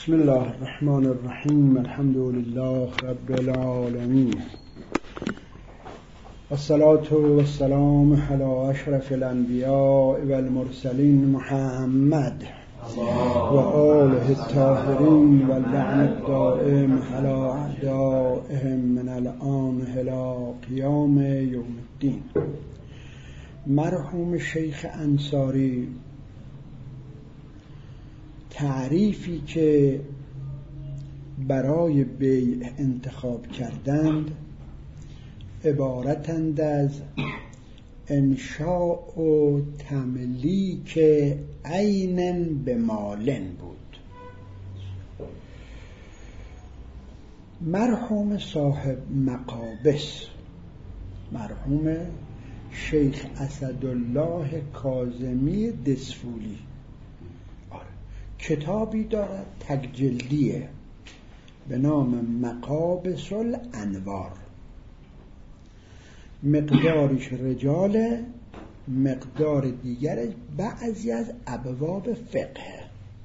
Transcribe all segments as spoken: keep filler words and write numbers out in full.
بسم الله الرحمن الرحیم. الحمد لله رب العالمین والصلاة والسلام علی اشرف الانبیاء والمرسلین محمد و آله الطاهرین و اللعن الدائم علی اعدائهم من الآن الی قیام یوم الدین. مرحوم شیخ انصاری تعریفی که برای بیع انتخاب کردند عبارتند از انشاء و تملیک عین به مالن بود. مرحوم صاحب مقابس، مرحوم شیخ اسدالله کاظمی دسفولی کتابی دارد تک جلدیه به نام مقابس الانوار. مقدارش رجال، مقدار دیگرش بعضی از ابواب فقه.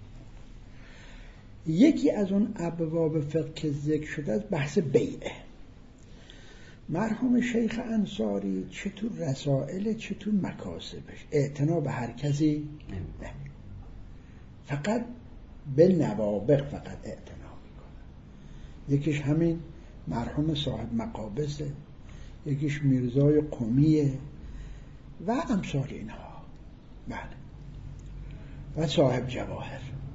یکی از اون ابواب فقه که ذکر شده از بحث بیعه. مرحوم شیخ انصاری چه تو رسائل چه تو مکاسبش اعتنا به هر کسی نه، فقط به نوابق فقط اعتنا میکنه. یکیش همین مرحوم صاحب مقابسه، یکیش میرزای قمیه و امثال اینها، بله، و صاحب جواهر.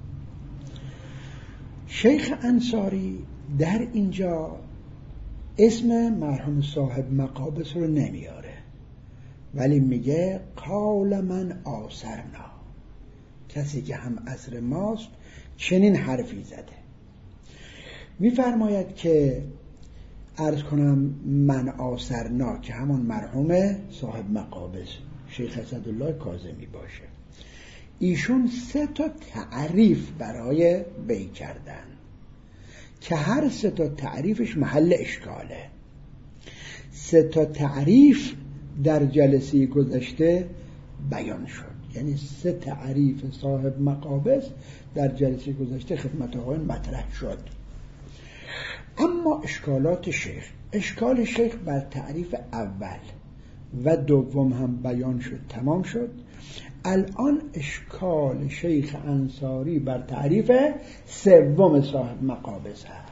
شیخ انصاری در اینجا اسم مرحوم صاحب مقابس رو نمیاره، ولی میگه قال من آثرنا، کسی که هم عصر ماست چنین حرفی زده. میفرماید که عرض کنم من آثرنا که همون مرحوم صاحب مقابس شیخ اسدالله کاظمی باشه. ایشون سه تا تعریف برای بیع کردن که هر سه تا تعریفش محل اشکاله. سه تا تعریف در جلسه گذشته بیان شد، یعنی سه تعریف صاحب مقابس در جلسه گذشته خدمت آقایان مطرح شد. اما اشکالات شیخ، اشکال شیخ بر تعریف اول و دوم هم بیان شد، تمام شد. الان اشکال شیخ انصاری بر تعریف سوم صاحب مقابس هست.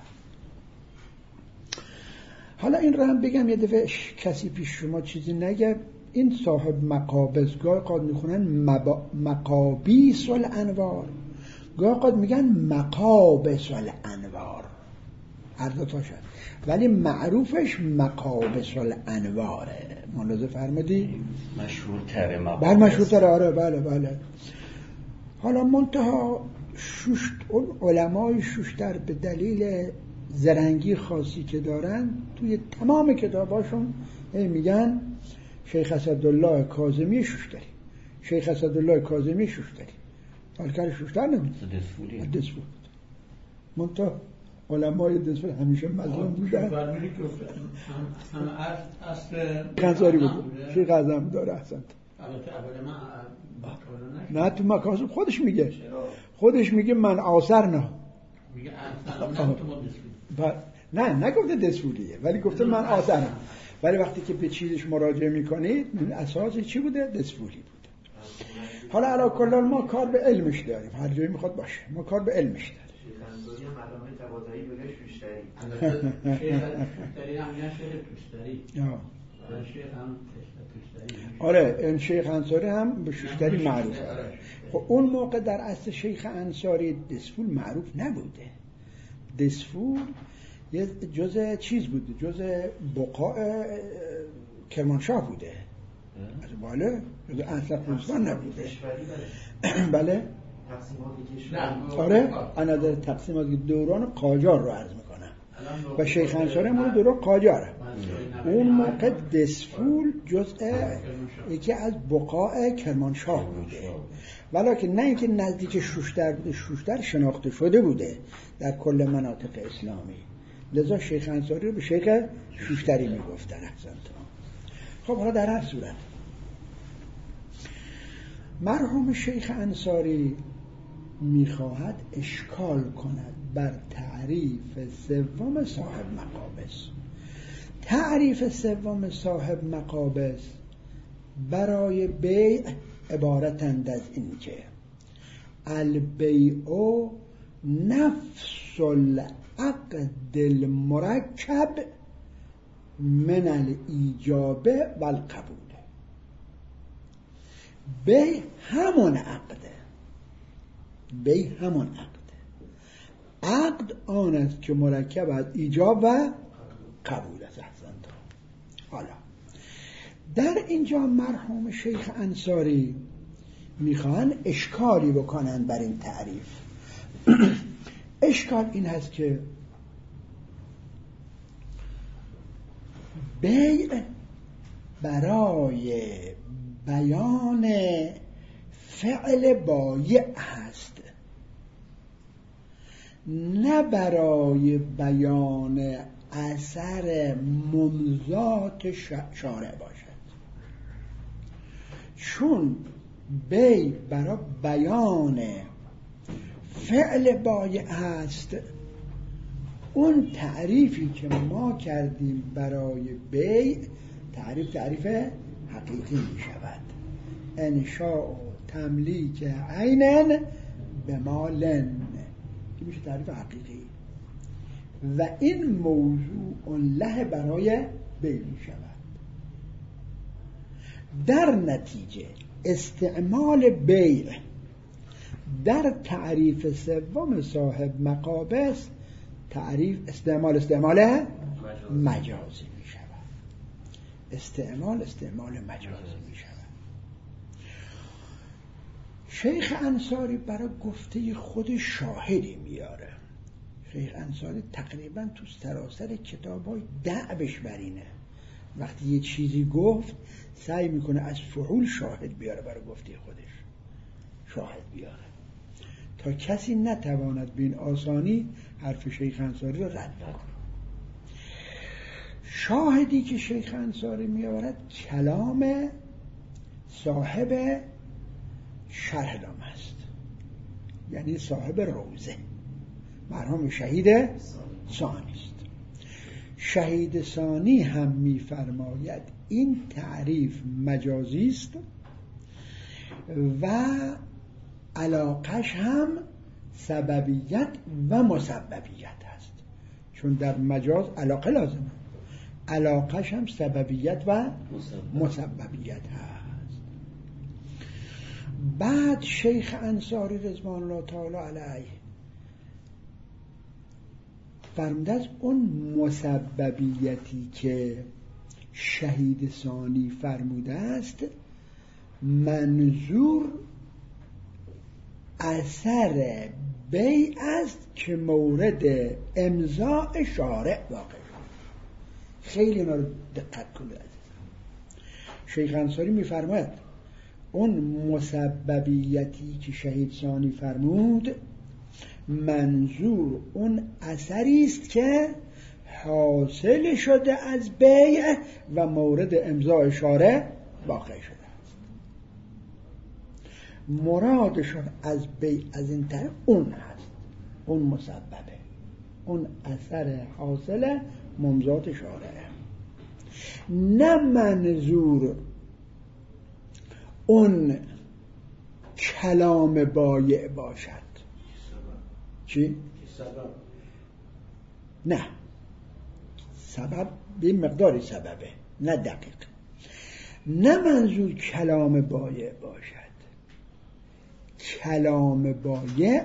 حالا این رو هم بگم یه دفعه کسی پیش شما چیزی نگه. این صاحب مقابس گاه قد میخونن مقابیس الانوار، گاه قد میگن مقابس الانوار، هر دو تا شد، ولی معروفش مقابس الانواره. ملاحظه فرمودی؟ مشهورتره مقابس. بله مشهورتره، آره بله بله. حالا منتها شوشت اون علمای شوشتر به دلیل زرنگی خاصی که دارن توی تمام کتاباشون میگن شیخ اسدالله کاظمی شوشتری، شیخ اسدالله کاظمی شوشتری، حالکر شوشتر نمید دسفولی دسفول. منتها علمای دسفول همیشه مظلوم بودن. فرمودی که هم اصل غزاری بود، شیخ اعظم داره احسنت. البته اول من نه تو مکاسب خودش میگه، خودش میگه من آثر نه میگه اصلا تو ما دسفولی، نه نگفته دسفولیه ولی گفته من آثر نه. ولی وقتی که به چیزش مراجعه میکنید اساسی چی بوده؟ دسفولی بوده. حالا علا کل ما کار به علمش داریم، هر جایی میخواد باشه ما کار به علمش داریم. شیخ انصاری هم علامه تقاضایی بوده شوشتری. شیخ شوشتری هم میگن شیخ توشتری. شیخ هم توشتری. آره این شیخ انصاری هم به شوشتری معروفه. خب اون موقع در اصل شیخ انصاری دسفول معروف نبوده. دسفول یه جزء چیز بوده، جزء بقاع کرمانشاه بوده، از بالا جزء انصر خوزستان نبوده. بله آره انا در تقسیمات دوران قاجار رو عرض میکنم و شیخ انصاری هم دوران قاجاره. اون موقع دسفول جزء یکی از بقاع کرمانشاه بوده، ولیکن نه اینکه نزدیک شوشتر بوده، شوشتر شناخته شده بوده در کل مناطق اسلامی، لذا شیخ انصاری رو به شیخ شوشتری میگفتن. احسنت. خب حالا در هر صورت مرحوم شیخ انصاری میخواهد اشکال کند بر تعریف سوم صاحب مقابس. تعریف سوم صاحب مقابس برای بیع عبارتند از این که البیع نفس العقد المرکب من الایجاب و القبول. بیع همون عقده، بیع همون عقده. عقد آن است که مرکب از ایجاب و قبول است. حالا در اینجا مرحوم شیخ انصاری میخوان اشکالی بکنن بر این تعریف. اشکال این هست که بیع برای بیان فعل بایع هست، نه برای بیان اثر ممضات شارع باشد. چون بیع برای بیان فعل بایع هست، اون تعریفی که ما کردیم برای بیع تعریف تعریف حقیقی می شود. انشاء تملیک عینن به مالن، که میشه تعریف حقیقی و این موضوع له برای بیع می شود. در نتیجه استعمال بیع در تعریف سوم صاحب مقابس تعریف استعمال استعمال مجازی می شود. استعمال استعمال مجازی می شود. شیخ انصاری برای گفته خود شاهدی میاره. شیخ انصاری تقریبا تو سراسر کتابای دعبش برینه، وقتی یه چیزی گفت سعی میکنه از فعول شاهد بیاره برای گفته خودش، شاهد بیاره تا کسی نتواند به این آسانی حرف شیخ انصاری رو رد کنه. شاهدی که شیخ انصاری میآورد کلام صاحب شرح نامه است، یعنی صاحب روزه، مرحوم شهید ثانی است. شهید ثانی هم می‌فرماید این تعریف مجازی است و علاقش هم سببیت و مسببیت است. چون در مجاز علاقه لازمه، علاقش هم سببیت و مسببیت هست. بعد شیخ انصاری رضوان الله تعالی علیه فرموده از اون مسببیتی که شهید ثانی فرموده است، منظور اثر بیع است که مورد امضاء شارع واقع شد. خیلی اینا رو دقت کنید. شیخ انصاری می‌فرماید اون مسببیتی که شهید ثانی فرمود منظور اون اثری است که حاصل شده از بیع و مورد امضاء شارع واقع شده است. مرادشون از بیع از این طرف اون هست، اون مسببه، اون اثر حاصل ممضات شارع، نه منظور اون کلام بایع باشد. چی؟ سبب. نه، سبب به مقداری سببه، نه دقیق. نه منظور کلام بایع باشد. کلام بایع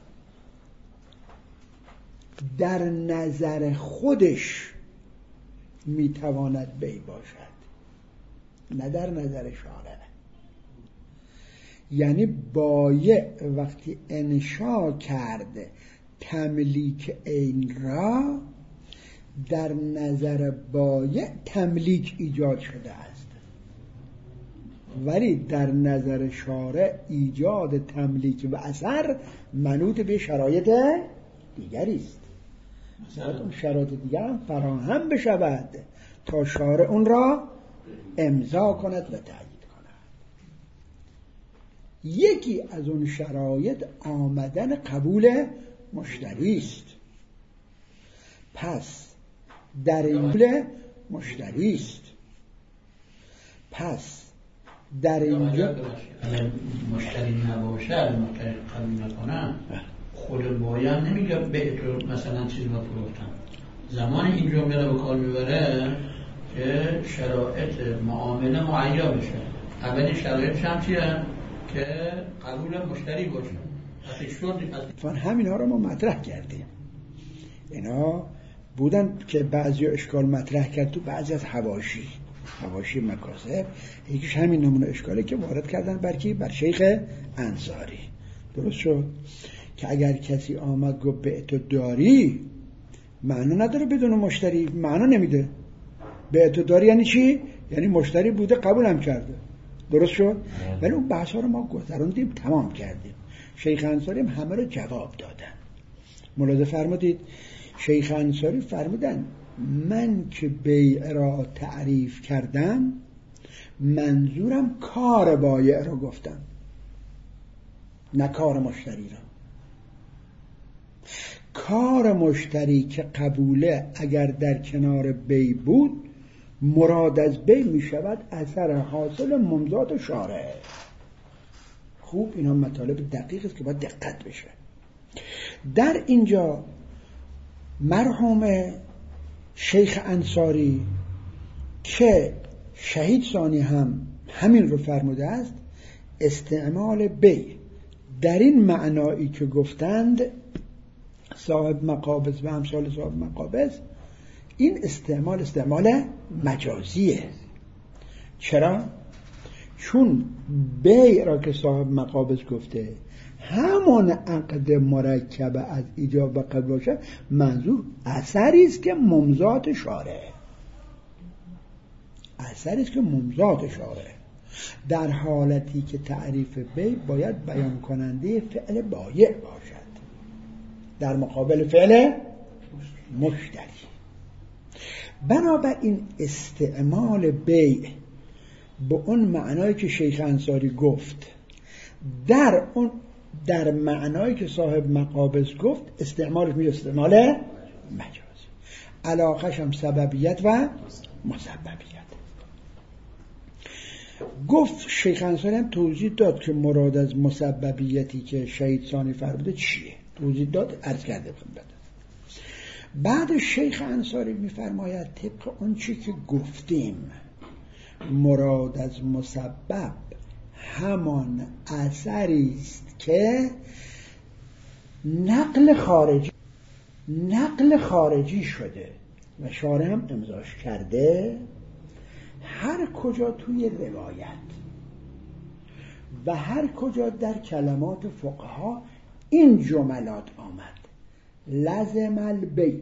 در نظر خودش میتواند بیع باشد، نه در نظر شارع. یعنی بایع وقتی انشا کرده تملیک عین را، در نظر بایع تملیک ایجاد شده است، ولی در نظر شارع ایجاد تملیک و اثر منوط به شرایط دیگری است. باید اون شرایط دیگر هم فراهم بشود تا شارع اون را امضا کند و تعیین کند. یکی از اون شرایط آمدن قبول مشتری است. پس در اینجا مشتری است. پس در اینجا مشتری نباشه، مشتری قبول نکنه، خود باید نمیگه به تو مثلا چیز ما فروختم. زمان این جمله رو به کار میبره که شرایط معامله معین بشه. اولین شرایطش هم چیه؟ که قبول مشتری باشه. فان همین ها رو ما مطرح کردیم. اینا بودن که بعضی اشکال مطرح کرد تو بعضی از حواشی حواشی مکاسب. یکیش همین نمونه اشکاله که وارد کردن بر کی؟ بر شیخ انصاری. درست شد که اگر کسی آمد گفت به تو داری، معنا نداره بدون مشتری، معنا نمیده. به تو داری یعنی چی؟ یعنی مشتری بوده قبولم کرده. درست شد؟ ولی اون بحث ها رو ما گذروندیم، تمام کردیم. شیخ انصاری هم همه رو جواب دادن. ملاحظه فرمودید شیخ انصاری فرمودن من که بیع را تعریف کردم منظورم کار بایع را گفتم، نه کار مشتری را. کار مشتری که قبوله اگر در کنار بیع بود، مراد از بیع می شود اثر حاصل ممضات شارع. خوب اینا مطالب دقیق است که باید دقت بشه. در اینجا مرحوم شیخ انصاری که شهید ثانی هم همین رو فرموده است، استعمال بیع در این معنایی که گفتند صاحب مقابض و امثال صاحب مقابض، این استعمال استعمال مجازیه. چرا؟ چون بیع را که صاحب مقابض گفته همون عقد مرکب از ایجاب و قبول باشه، منظور اثری است که ممضات شارع، اثری است که ممضات شارع. در حالتی که تعریف بیع باید بیان کننده فعل بایع باشد در مقابل فعل مشتری. بنابراین استعمال بیع به اون معنایی که شیخ انصاری گفت در اون در معنایی که صاحب مقابض گفت استعمالش میشه استعمال مجازی. علاقش هم سببیت و مسببیت. گفت شیخ انصاری هم توضیح داد که مراد از مسببیتی که شهید ثانی فرموده چیه، توضیح داد، عرض کرده خدمت. بعد شیخ انصاری میفرماید طبق اون چی که گفتیم مراد از مسبب همان اثری است که نقل خارجی نقل خارجی شده و شارع هم امضاش کرده. هر کجا توی روایت و هر کجا در کلمات فقها این جملات آمد: لزم البیع،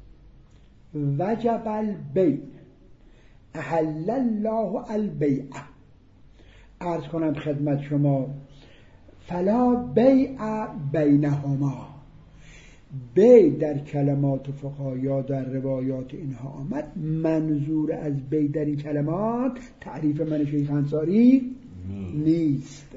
وجب البیع، احل الله البیع. عرض کنم خدمت شما فلا بیع بینهما. بیع در کلمات فقها یا در روایات اینها آمد، منظور از بیع در این کلمات تعریف من شیخ انصاری نیست،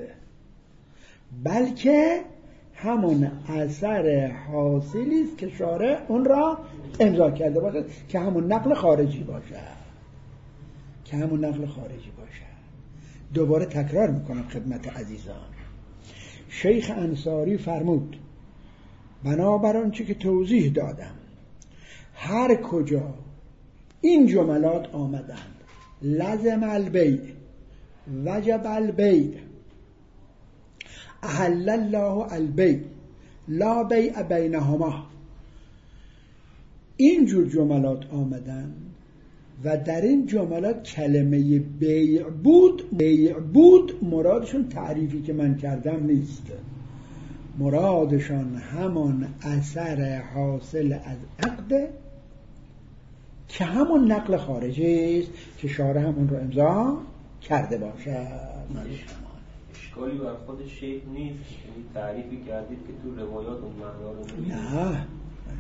بلکه همون اثر حاصلی است که شارع اون را امضا کرده باشد، که همون نقل خارجی باشد که همون نقل خارجی باشد. دوباره تکرار میکنم خدمت عزیزان، شیخ انصاری فرمود بنابر آنچه که توضیح دادم هر کجا این جملات آمدند: لزم البیع، وجب البیع، احل الله البیع، لا بیع بینهما، اینجور جملات آمدن و در این جملات کلمه بیع بود بیع بود مرادشون تعریفی که من کردم نیست، مرادشان همان اثر حاصل از عقد که همون نقل خارجی است که شارع همون رو امضا کرده باشد. اشکالی بر خود شیخ نیست، یعنی تعریفی کردید که تو روایات اون معنا رو نمی‌دید. نه نه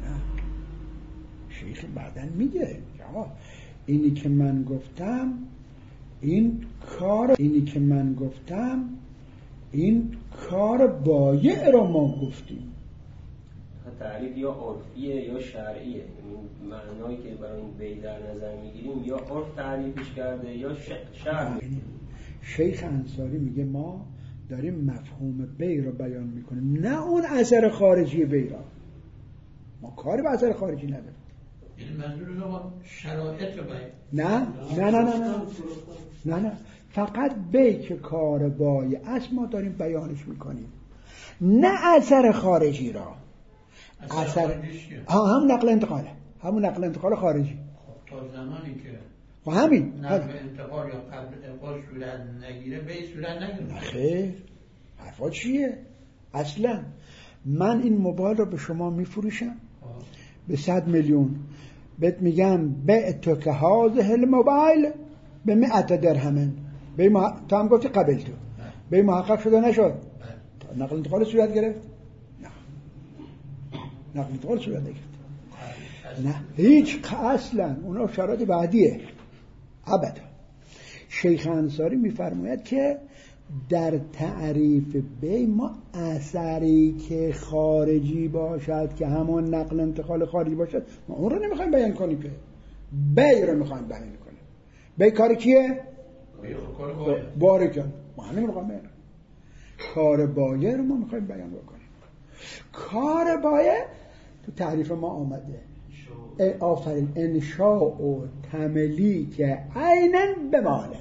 شیخ بعداً میگه اینی که من گفتم این کار اینی که من گفتم این کار بایع را ما گفتیم. تعریف یا عرفیه یا شرعیه، این معنایی که برای این بی در نظر میگیریم یا عرف تعریفش کرده یا شرع. شیخ انصاری میگه ما داریم مفهوم بی را بیان میکنیم، نه اون اثر خارجی بی را. ما کاری به اثر خارجی نداریم. این منظور آقا شرایط رو بیان. نه نه نه نه نه نه نه فقط بی که کار بایع است ما داریم بیانش میکنیم، نه اثر خارجی را. اثر ها هم نقل انتقاله، همون نقل انتقال خارجی. خب تا زمانی که خب همین نقل انتقال یا قبل انتقال صورت نگیره به صورت نگیره. خیر حرفا چیه؟ اصلا من این موبایل رو به شما میفروشم به صد میلیون، بهت میگم بعت که هذه الموبایل به مئة درهم، به ما تو هم گفتی قبل تو به محقق شده نشد، نقل انتقال صورت گرفت؟ نه نقل انتقال صورت نگرفت. نه هیچ اصلا اونا شرایط بعدیه ابدا. شیخ انصاری میفرماید که در تعریف بی ما اثری که خارجی باشد که همون نقل انتقال خارجی باشد ما اون رو نمیخوایم بیان کنیم، که بی رو میخوایم بیان کنیم. بی کار کیه؟ بارکن ما همین میخوایم بیان کنیم. کار بایع رو ما میخوایم بیان بکنیم. کار بایع تو تعریف ما آمده آفرین انشاء و تملیک عیناً بماله.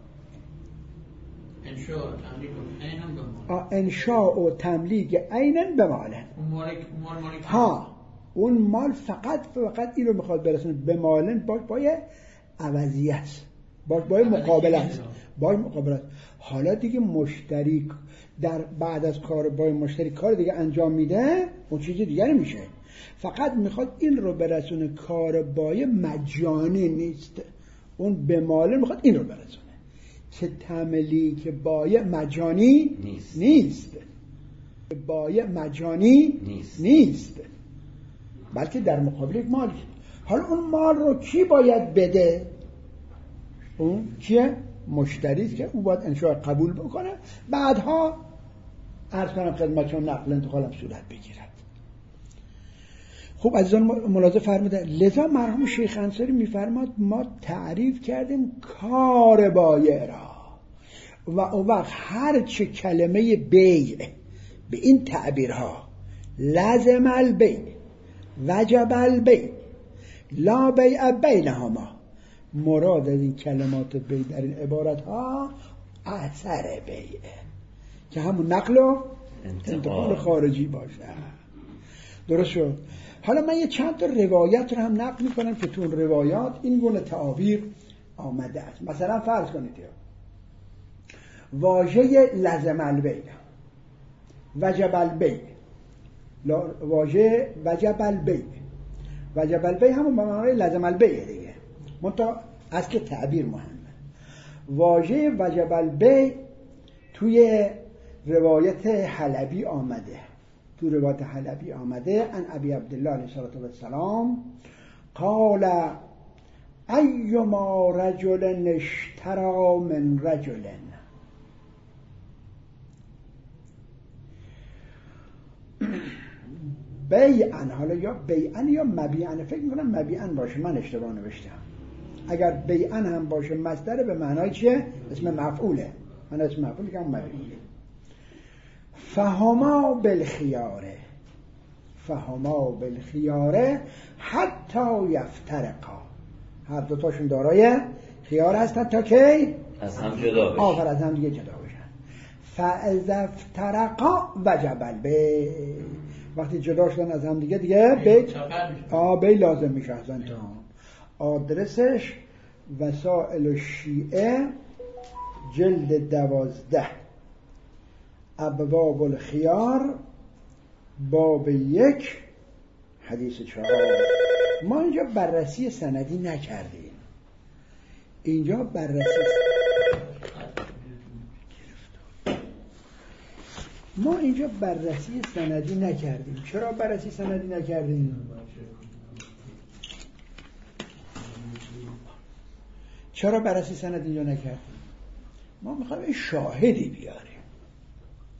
انشاء و تملیک عیناً بماله. انشاء و تملیک عیناً بماله. اون مالک مال مالک ها اون مال فقط فقط این رو میخواد برسونه به مالن، باش بای عوضی است، باش بای مقابل است، بای مقابل است. حالا دیگه مشتری در بعد از کار بای مشتری کار دیگه انجام میده، اون چیز دیگری میشه. فقط میخواد این رو برسونه، کار بای مجانی نیست، اون به مال میخواد این رو برسونه که تملیک بای مجانی نیست, نیست. بای مجانی نیست. نیست بلکه در مقابل یک مال. حالا اون مال رو کی باید بده؟ اون کیه؟ مشتریست که او باید انشاء قبول بکنه، بعدها عرض کنم خدمتشون نقل انتقالم صورت بگیرد. خب عزیزان ملاحظه فرمودن، لذا مرحوم شیخ انصاری میفرماد ما تعریف کردیم کار بایع را و اون وقت هر چه کلمه بیع به این تعبیرها لازم البیع وجب البیع لا بیع بینهما، مراد از این کلمات بیع در این عبارت ها اثر بیعه که همون نقل و انتقال خارجی باشه. درست شد؟ حالا من یه چند تا روایت رو هم نقل میکنم که تو اون روایات این گونه تعابیر آمده است. مثلا فرض کنید واژه لزم البیع وجب البیع، واژه وجب البیع وجب البیع همون به معنای لزم البیع دیگه، منتها از که تعبیر مهمه. واژه وجب البیع توی روایت حلبی آمده، تو روایت حلبی آمده ان ابی عبدالله علیه السلام قال ایما رجل اشترى من رجل، بیعن، حالا یا بیعن یا مبیعن، فکر میکنم مبیعن باشه، من اشتباه نوشتم. اگر بیعن هم باشه مصدر به معنای چیه؟ اسم مفعوله، من اسم مفعول میگم مبیعن. فهما بالخیاره فهما بالخیاره حتی یفترقا، هر دوتاشون دارای خیار هستن تا کی؟ از هم جدا بشن. آخر از هم دیگه جدا بشن. فاذا افترقا وجب البیع، وقتی جدا شدن از هم دیگه دیگه بیع آ بیع لازم میشه. اصلا تا آدرسش وسائل الشیعه جلد دوازده ابواب الخیار باب یک حدیث چهار. ما اینجا بررسی سندی نکردیم، اینجا بررسی ما اینجا بررسی سندی نکردیم. چرا بررسی سندی نکردیم؟ چرا بررسی سندی اینجا نکردیم؟ ما میخوایم شاهدی بیاریم.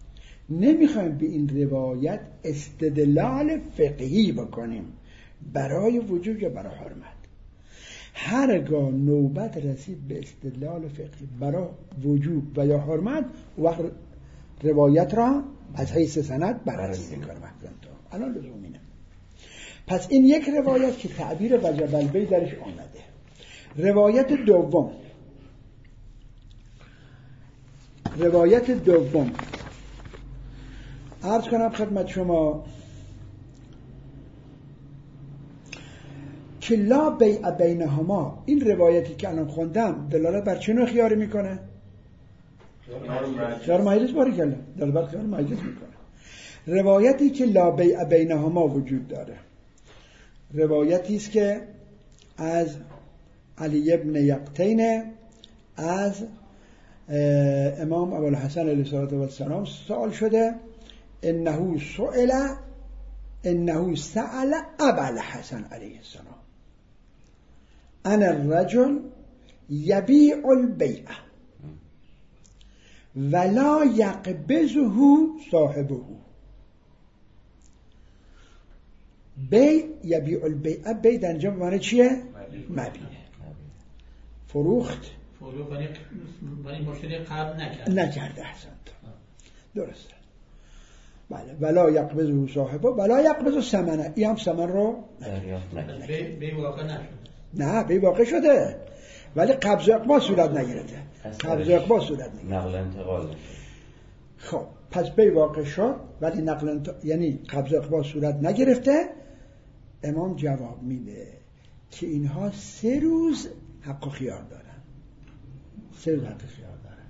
نمیخوایم به این روایت استدلال فقهی بکنیم برای وجوب یا برای حرمت. هرگاه نوبت رسید به استدلال فقهی برای وجوب و یا حرمت، وقت روایت را از حیث سند بررسی میکنم. الان لزوم اینه. پس این یک روایت که تعبیر وجب البیع درش آمده. روایت دوم روایت دوم عرض کنم خدمت شما که لا بیع بینهما، این روایتی که الان خوندم دلالت بر چه نوع خیاری میکنه؟ خیار مجلس. باری کلا دلالت بر خیار مجلس میکنه. روایتی که لا بیع بینهما وجود داره روایتی است که از علی ابن یقطین از امام ابوالحسن علیه السلام سوال شده، انه سئل انه سأل ابوالحسن علیه السلام ان الرجل یبیع البیع ولا یقبضه صاحبه. بیع یبیع البیع، بیع در اینجا معنی چیه؟ مبیع. فروخت فروخت ولی مشتری قبض نکرد نکرده. احسنت، درسته. بله. ولا یقبضه صاحبه ولا یقبض ثمنه، این هم ثمن رو دریافت نکرده. بیع واقع نشده. نه، بیع واقع شده ولی قبض و اقباض صورت نگرفته. قبض و اقباض صورت نگرفته. نقل انتقال نشد. خب پس بیع واقع شد ولی نقل انت... یعنی قبض و اقباض صورت نگرفته. امام جواب میده که اینها سه روز حق و خیار دارن. سه روز حق خیار دارن.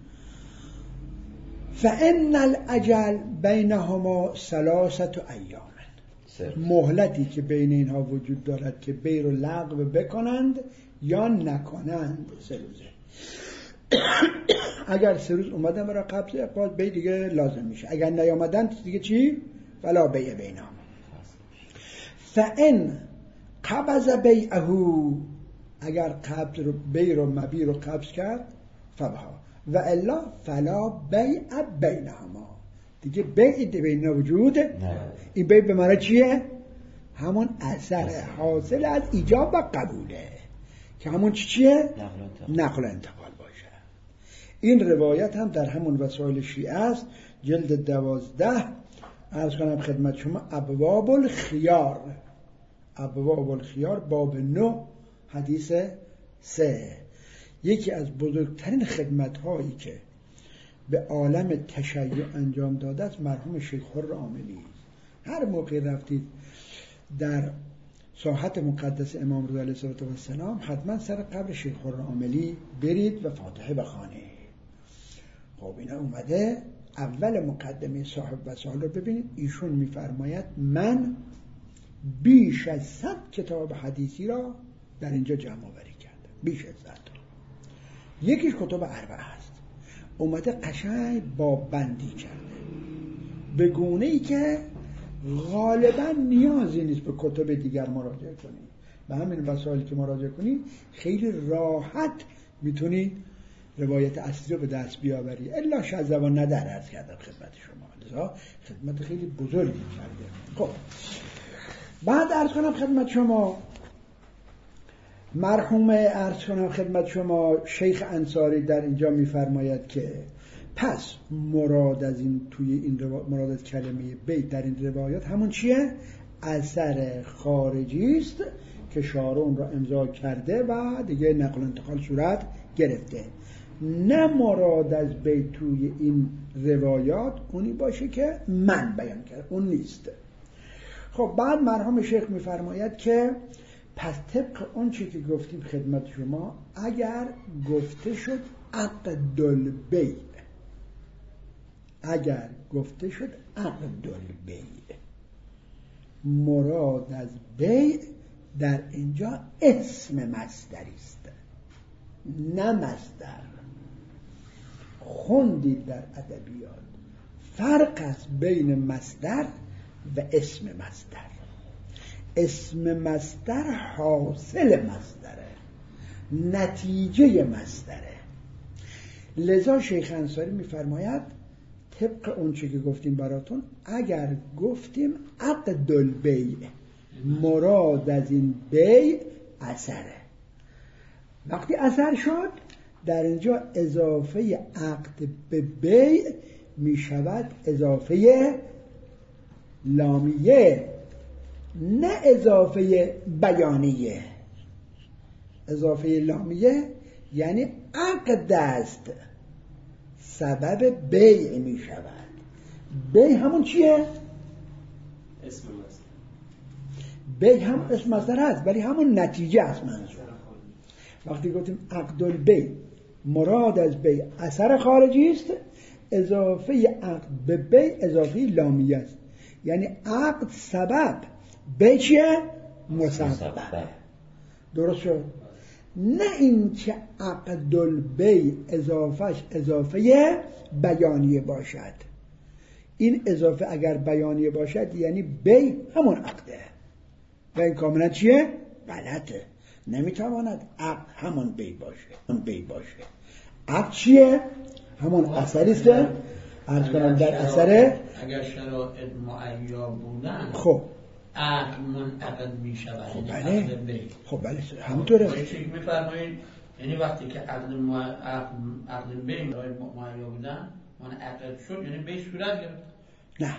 فإن الأجل بینهما ثلاثة ایام، مهلتی که بین اینها وجود دارد که بیع رو لغو بکنند یا نکنند سه روزه. اگر سه روز اومدن برای قبض اقباض بیع دیگه لازم میشه، اگر نیامدن دیگه چی؟ فلا بیع بینهما. فإن قبض بیعه، اگر قبض رو بیع رو مبیع رو قبض کرد فبها و الا فلا بیع بینهما، دیگه بیع بین وجود نه. این بیع به معنی چیه؟ همون اثر حاصل از ایجاب و قبوله که همون چی چیه؟ نقل انتقال باشه. این روایت هم در همون وسائل شیعه است، جلد دوازده. عرض کنم خدمت شما ابواب الخیار، ابواب الخیار باب نه حدیث سه. یکی از بزرگترین خدمت‌هایی که به عالم تشیع انجام داده است مرحوم شیخ خر عاملی. هر موقع رفتید در ساحت مقدس امام رضا علیه السلام حتما سر قبر شیخ خر عاملی برید و فاتحه بخوانید. خب اینا اومده اول مقدمه صاحب وسائل رو ببینید. ایشون میفرماید من بیش از صد کتاب حدیثی را در اینجا جمع آوری کردم، بیش از صد. یکیش کتب اربعه است، اومده قشنگ باب بندی کرده به گونه ای که غالبا نیازی نیست به کتب دیگر مراجعه کنید. به همین وسایلی که مراجعه کنید خیلی راحت میتونید روایت اصلی رو به دست بیاوری، الا شذ و ندر عرض کردم خدمت شما، لذا خدمت خیلی بزرگی کرده. خب بعد عرض کنم خدمت شما مرحوم عرض کنم خدمت شما شیخ انصاری در اینجا میفرماید که پس مراد از این توی این روایت، مراد از کلمه بیع در این روایات همون چیه؟ اثر خارجی است که شارع اون را امضا کرده و دیگه نقل انتقال صورت گرفته. نه مراد از بیع توی این روایات اونی باشه که من بیان کرد، اون نیست. خب بعد مرحوم شیخ میفرماید که پس طبق اون چی که گفتیم خدمت شما، اگر گفته شد عقد البیع، اگر گفته شد عقد البیع، مراد از بیع در اینجا اسم مصدری است نه مصدر. خوندید در ادبیات فرق است بین مصدر و اسم مصدر. اسم مصدر حاصل مصدره، نتیجه مصدره. لذا شیخ انصاری میفرماید طبق اون چی که گفتیم براتون، اگر گفتیم عقد البیع مراد از این بیع اثره، وقتی اثر شد در اینجا اضافه عقد به بیع می شود اضافه لامیه، نه اضافه بیانیه. اضافه لامیه یعنی عقد است سبب بیع می شود. بیع همون چیه؟ اسم مصدر. بیع هم اسم مصدر هست ولی همون نتیجه است منظور. وقتی گفتیم عقد البیع مراد از بیع اثر خارجی است، اضافه عقد به بیع اضافه لامیه است، یعنی عقد سبب، بیع چیه؟ مسبب. درست شد؟ نه این که عقد البیع اضافهش اضافه بیانیه باشد. این اضافه اگر بیانیه باشد یعنی بیع همون عقده و این کاملا چیه؟ غلطه. نمیتواند عقد همون بیع باشه. همون بیع باشه. عقد چیه؟ همون اثری است. عرض کنم در اثر اگر شرایط معین بودن خب عقد منعقد می شود. خب بله خب بله همونطوره. چه میفرمایید؟ یعنی وقتی که عقد عقد عقد بیع معین بودن منعقد شد یعنی بیع صورت گرفت. نه،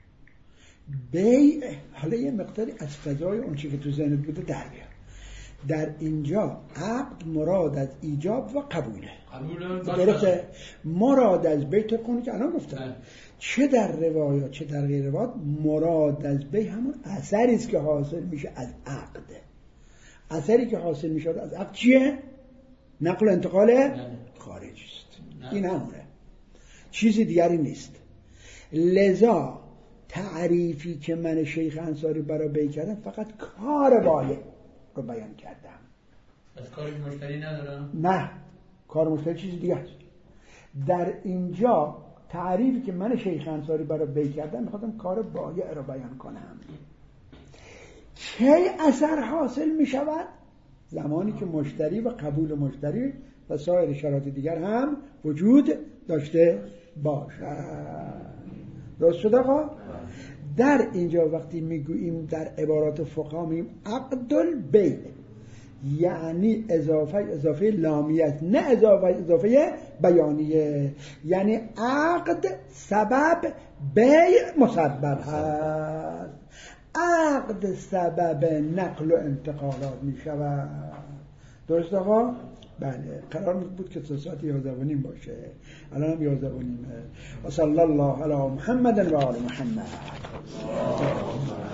بیع حالا یه مقداری از فضای اون چی که تو ذهنت بوده در بیار. در اینجا عقد مراد از ایجاب و قبوله. قبوله درسته. مراد از بیع تو کنی که الان گفتم چه در روایات چه در غیر روایات مراد از بیع همون اثری است که حاصل میشه از عقد. اثری که حاصل میشه از عقد چیه؟ نقل و انتقال خارجی است. این همونه، چیزی دیگری نیست. لذا تعریفی که من شیخ انصاری برای بیع کردم فقط کار بایع رو بیان کردم. از کار مشتری ندارم؟ نه، کار مشتری چیز دیگه است. در اینجا تعریفی که من شیخ انصاری برای بیع کردم میخواستم کار بایع رو بیان کنم. کی اثر حاصل میشود؟ زمانی که مشتری و قبول مشتری و سایر شرایط دیگر هم وجود داشته باشد. درست شد آقا؟ در اینجا وقتی میگوییم در عبارات فقها میگیم عقد البیع یعنی اضافه اضافه لامیت، نه اضافه اضافه بیانیه، یعنی عقد سبب بیع مسبب هست. عقد سبب نقل و انتقالات می شود. درست آقا؟ بله. قرار بود که ساعت یازده و نیم باشه، الان هم یازده و نیمه. و صلی الله علی محمد و آل محمد.